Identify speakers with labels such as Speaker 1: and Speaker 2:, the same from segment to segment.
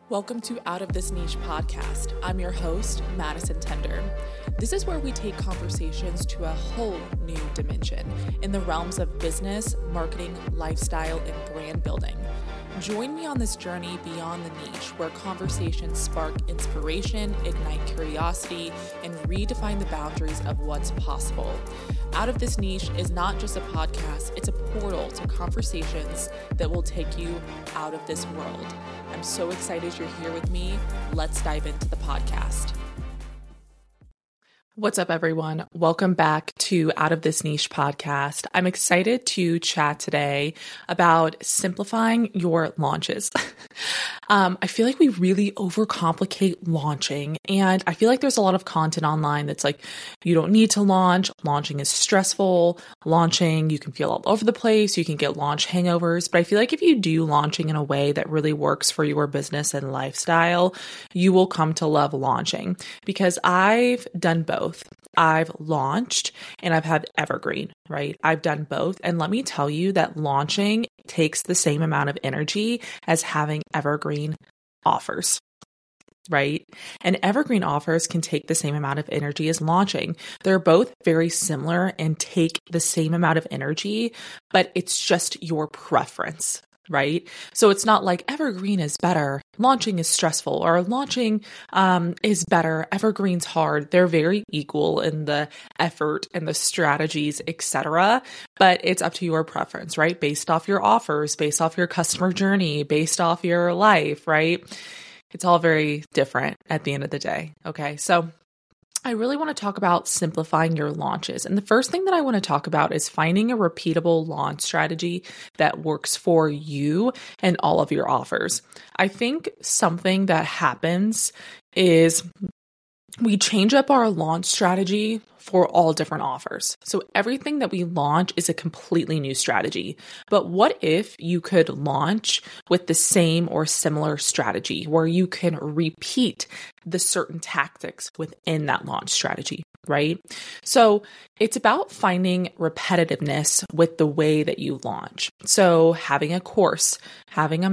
Speaker 1: Welcome to Out of This Niche podcast. I'm your host, Madison Tender. This is where we take conversations to a whole new dimension in the realms of business, marketing, lifestyle, and brand building. Join me on this journey beyond the niche where conversations spark inspiration, ignite curiosity, and redefine the boundaries of what's possible. Out of This Niche is not just a podcast, it's a portal to conversations that will take you out of this world. I'm so excited you're here with me. Let's dive into the podcast. What's up, everyone? Welcome back to Out of This Niche podcast. I'm excited to chat today about simplifying your launches. I feel like we really overcomplicate launching, and I feel like there's a lot of content online that's like, you don't need to launch. Launching is stressful. Launching, you can feel all over the place. You can get launch hangovers. But I feel like if you do launching in a way that really works for your business and lifestyle, you will come to love launching, because I've done both. I've launched and I've had evergreen, right? I've done both. And let me tell you that launching takes the same amount of energy as having evergreen offers, right? And evergreen offers can take the same amount of energy as launching. They're both very similar and take the same amount of energy, but it's just your preference, right? So it's not like evergreen is better, launching is stressful, or launching is better, evergreen's hard. They're very equal in the effort and the strategies, etc. But it's up to your preference, right? Based off your offers, based off your customer journey, based off your life, right? It's all very different at the end of the day. Okay. So I really want to talk about simplifying your launches. And the first thing that I want to talk about is finding a repeatable launch strategy that works for you and all of your offers. I think something that happens is we change up our launch strategy for all different offers. So everything that we launch is a completely new strategy. But what if you could launch with the same or similar strategy where you can repeat the certain tactics within that launch strategy, right? So it's about finding repetitiveness with the way that you launch. So having a course, having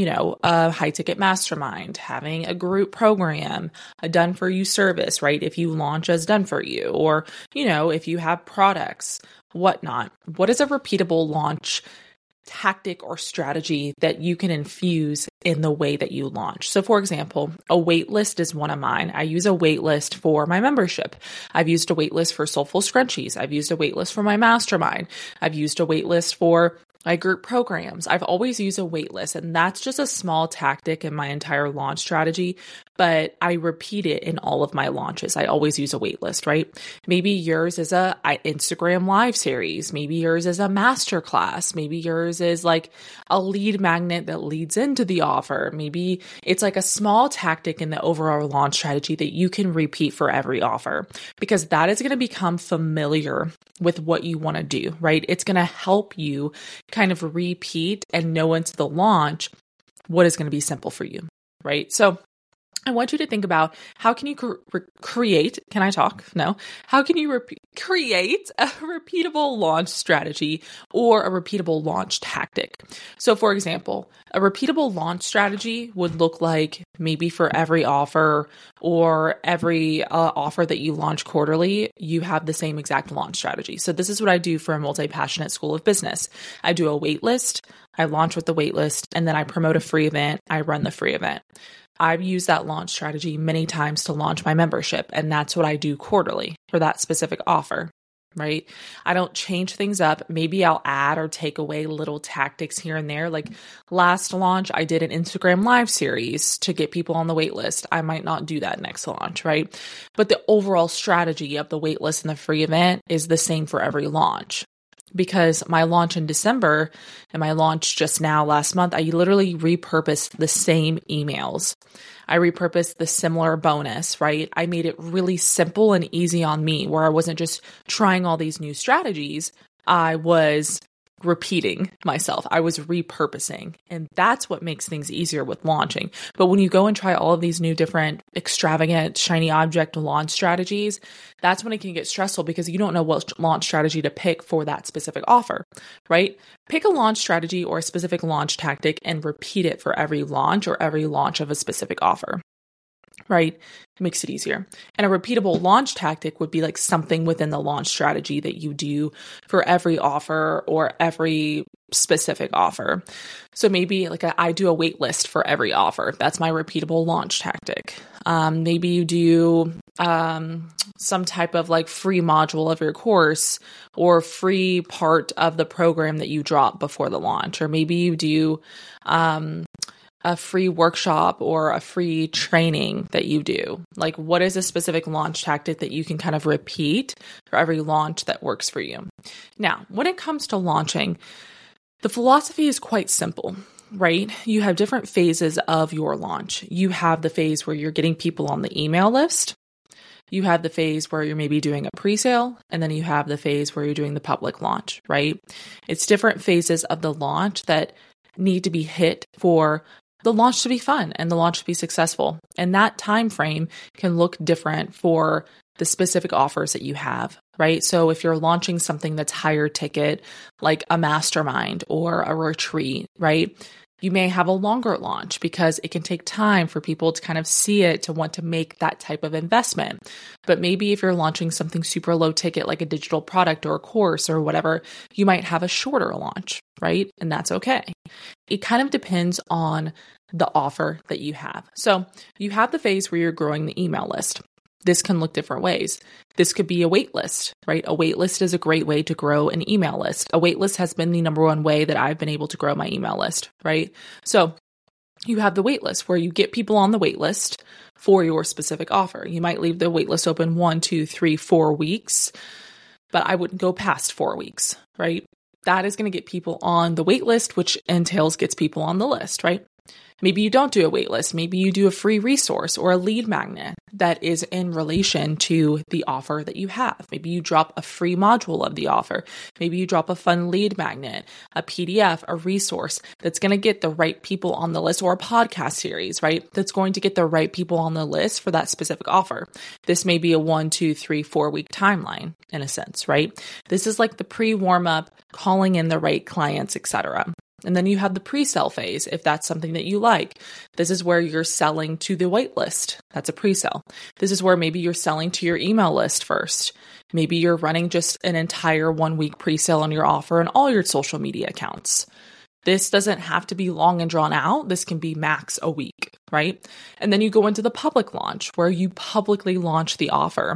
Speaker 1: a high ticket mastermind, having a group program, a done for you service, right? If you launch as done for you, or, if you have products, whatnot, what is a repeatable launch tactic or strategy that you can infuse in the way that you launch? So for example, a wait list is one of mine. I use a wait list for my membership. I've used a wait list for Soulful Scrunchies. I've used a wait list for my mastermind. I've used a wait list for my group programs. I've always used a wait list, and that's just a small tactic in my entire launch strategy, but I repeat it in all of my launches. I always use a wait list, right? Maybe yours is a Instagram live series. Maybe yours is a masterclass. Maybe yours is like a lead magnet that leads into the offer. Maybe it's like a small tactic in the overall launch strategy that you can repeat for every offer, because that is going to become familiar with what you want to do, right? It's going to help you kind of repeat and know into the launch what is going to be simple for you, right? So I want you to think about, how can you create, can I talk? No. How can you create a repeatable launch strategy or a repeatable launch tactic? So for example, a repeatable launch strategy would look like maybe for every offer or every offer that you launch quarterly, you have the same exact launch strategy. So this is what I do for a Multi-Passionate School of Business. I do a wait list, I launch with the wait list, and then I promote a free event, I run the free event. I've used that launch strategy many times to launch my membership, and that's what I do quarterly for that specific offer, right? I don't change things up. Maybe I'll add or take away little tactics here and there. Like last launch, I did an Instagram live series to get people on the wait list. I might not do that next launch, right? But the overall strategy of the wait list and the free event is the same for every launch. Because my launch in December and my launch just now last month, I literally repurposed the same emails. I repurposed the similar bonus, right? I made it really simple and easy on me, where I wasn't just trying all these new strategies. I was repeating myself. I was repurposing. And that's what makes things easier with launching. But when you go and try all of these new different extravagant, shiny object launch strategies, that's when it can get stressful because you don't know what launch strategy to pick for that specific offer, right? Pick a launch strategy or a specific launch tactic and repeat it for every launch or every launch of a specific offer. Right? It makes it easier. And a repeatable launch tactic would be like something within the launch strategy that you do for every offer or every specific offer. So maybe like I do a wait list for every offer. That's my repeatable launch tactic. Maybe you do some type of like free module of your course or free part of the program that you drop before the launch. Or maybe you do a free workshop or a free training that you do. Like, what is a specific launch tactic that you can kind of repeat for every launch that works for you? Now, when it comes to launching, the philosophy is quite simple, right? You have different phases of your launch. You have the phase where you're getting people on the email list. You have the phase where you're maybe doing a pre-sale, and then you have the phase where you're doing the public launch, right? It's different phases of the launch that need to be hit for the launch to be fun and the launch to be successful. And that time frame can look different for the specific offers that you have, right? So if you're launching something that's higher ticket, like a mastermind or a retreat, right? You may have a longer launch because it can take time for people to kind of see it, to want to make that type of investment. But maybe if you're launching something super low ticket, like a digital product or a course or whatever, you might have a shorter launch, right? And that's okay. It kind of depends on the offer that you have. So you have the phase where you're growing the email list. This can look different ways. This could be a wait list, right? A wait list is a great way to grow an email list. A wait list has been the number one way that I've been able to grow my email list, right? So you have the wait list where you get people on the wait list for your specific offer. You might leave the wait list open 1, 2, 3, 4 weeks, but I wouldn't go past 4 weeks, right? That is going to get people on the wait list, which entails gets people on the list, right? Maybe you don't do a wait list. Maybe you do a free resource or a lead magnet that is in relation to the offer that you have. Maybe you drop a free module of the offer. Maybe you drop a fun lead magnet, a PDF, a resource that's going to get the right people on the list, or a podcast series, right? That's going to get the right people on the list for that specific offer. This may be a 1, 2, 3, 4 week timeline in a sense, right? This is like the pre-warm up, calling in the right clients, etc. And then you have the pre-sale phase, if that's something that you like. This is where you're selling to the wait list. That's a pre-sale. This is where maybe you're selling to your email list first. Maybe you're running just an entire 1 week pre-sale on your offer and all your social media accounts. This doesn't have to be long and drawn out. This can be max a week, right? And then you go into the public launch where you publicly launch the offer.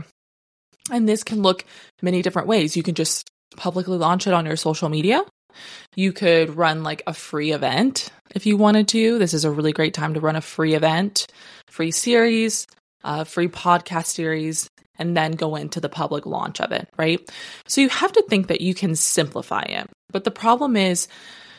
Speaker 1: And this can look many different ways. You can just publicly launch it on your social media. You could run like a free event if you wanted to. This is a really great time to run a free event, free series, free podcast series, and then go into the public launch of it, right? So you have to think that you can simplify it. But the problem is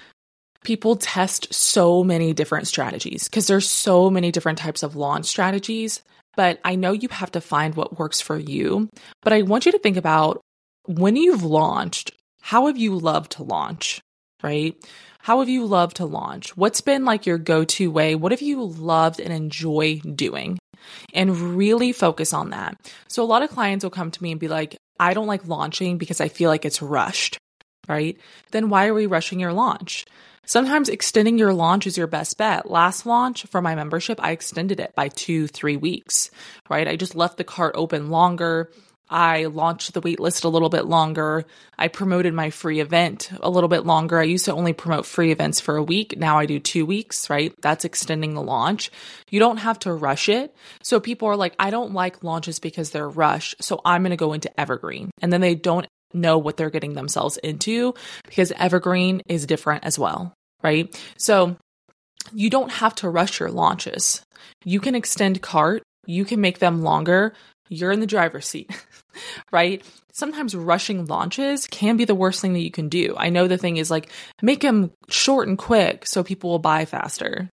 Speaker 1: people test so many different strategies because there's so many different types of launch strategies. But I know you have to find what works for you. But I want you to think about when you've launched, how have you loved to launch, right? How have you loved to launch? What's been like your go-to way? What have you loved and enjoy doing? And really focus on that. So a lot of clients will come to me and be like, I don't like launching because I feel like it's rushed, right? Then why are we rushing your launch? Sometimes extending your launch is your best bet. Last launch for my membership, I extended it by 2-3 weeks, right? I just left the cart open longer. I launched the waitlist a little bit longer. I promoted my free event a little bit longer. I used to only promote free events for a week. Now I do 2 weeks, right? That's extending the launch. You don't have to rush it. So people are like, I don't like launches because they're rushed. So I'm going to go into evergreen. And then they don't know what they're getting themselves into because evergreen is different as well, right? So you don't have to rush your launches. You can extend cart. You can make them longer. You're in the driver's seat, right? Sometimes rushing launches can be the worst thing that you can do. I know the thing is like, make them short and quick so people will buy faster.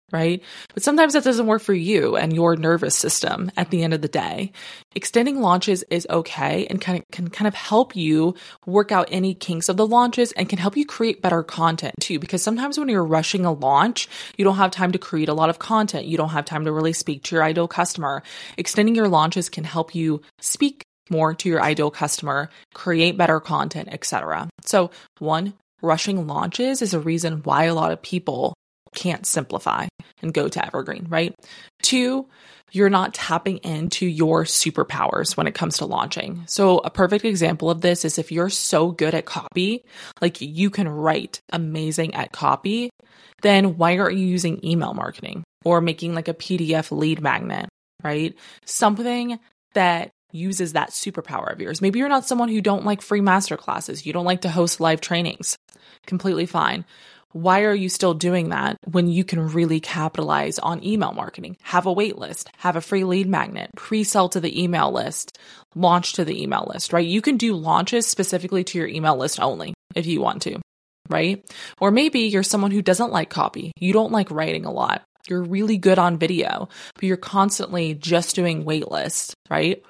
Speaker 1: right? But sometimes that doesn't work for you and your nervous system at the end of the day. Extending launches is okay and can kind of help you work out any kinks of the launches and can help you create better content too. Because sometimes when you're rushing a launch, you don't have time to create a lot of content. You don't have time to really speak to your ideal customer. Extending your launches can help you speak more to your ideal customer, create better content, etc. So one, rushing launches is a reason why a lot of people can't simplify and go to evergreen, right? Two, you're not tapping into your superpowers when it comes to launching. So a perfect example of this is if you're so good at copy, like you can write amazing at copy, then why aren't you using email marketing or making like a PDF lead magnet, right? Something that uses that superpower of yours. Maybe you're not someone who don't like free masterclasses. You don't like to host live trainings. Completely fine. Why are you still doing that when you can really capitalize on email marketing? Have a wait list, have a free lead magnet, pre-sell to the email list, launch to the email list, right? You can do launches specifically to your email list only if you want to, right? Or maybe you're someone who doesn't like copy. You don't like writing a lot. You're really good on video, but you're constantly just doing wait lists, right?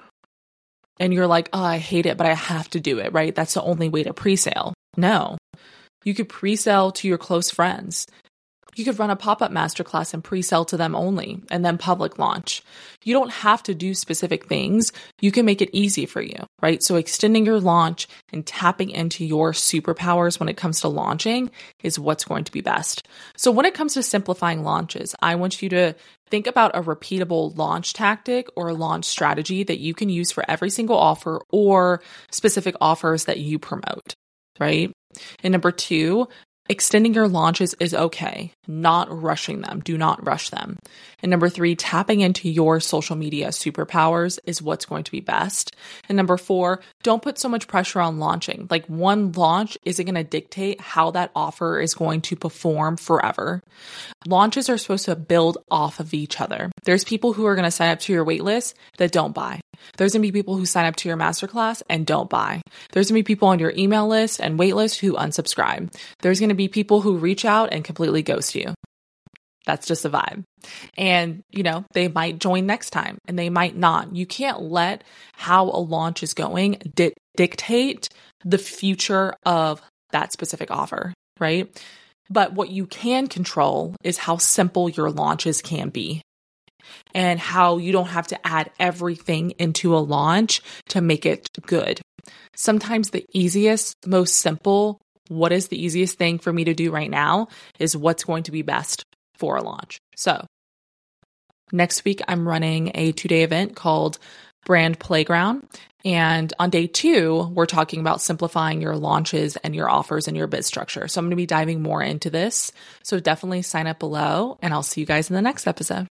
Speaker 1: And you're like, oh, I hate it, but I have to do it, right? That's the only way to pre-sale. No. You could pre-sell to your close friends. You could run a pop-up masterclass and pre-sell to them only, and then public launch. You don't have to do specific things. You can make it easy for you, right? So extending your launch and tapping into your superpowers when it comes to launching is what's going to be best. So when it comes to simplifying launches, I want you to think about a repeatable launch tactic or launch strategy that you can use for every single offer or specific offers that you promote, right? And number two, extending your launches is okay, not rushing them. Do not rush them. And number three, tapping into your social media superpowers is what's going to be best. And number four, don't put so much pressure on launching. Like one launch isn't going to dictate how that offer is going to perform forever. Launches are supposed to build off of each other. There's people who are going to sign up to your wait list that don't buy. There's going to be people who sign up to your masterclass and don't buy. There's going to be people on your email list and wait list who unsubscribe. There's going to be people who reach out and completely ghost you. That's just a vibe. And, they might join next time and they might not. You can't let how a launch is going dictate the future of that specific offer, right? But what you can control is how simple your launches can be. And how you don't have to add everything into a launch to make it good. Sometimes the easiest, most simple, what is the easiest thing for me to do right now is what's going to be best for a launch. So next week, I'm running a 2-day event called Brand Playground. And on day 2, we're talking about simplifying your launches and your offers and your bid structure. So I'm going to be diving more into this. So definitely sign up below and I'll see you guys in the next episode.